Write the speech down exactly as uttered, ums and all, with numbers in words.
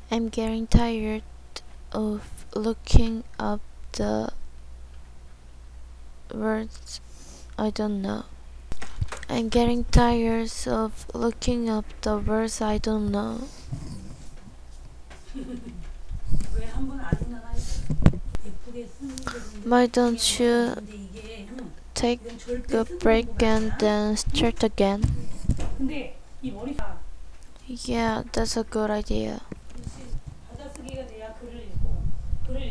I'm getting tired of looking up the words I don't know. I'm getting tired of looking up the words I don't know. Why don't you take a break and then start again? Yeah, that's a good idea.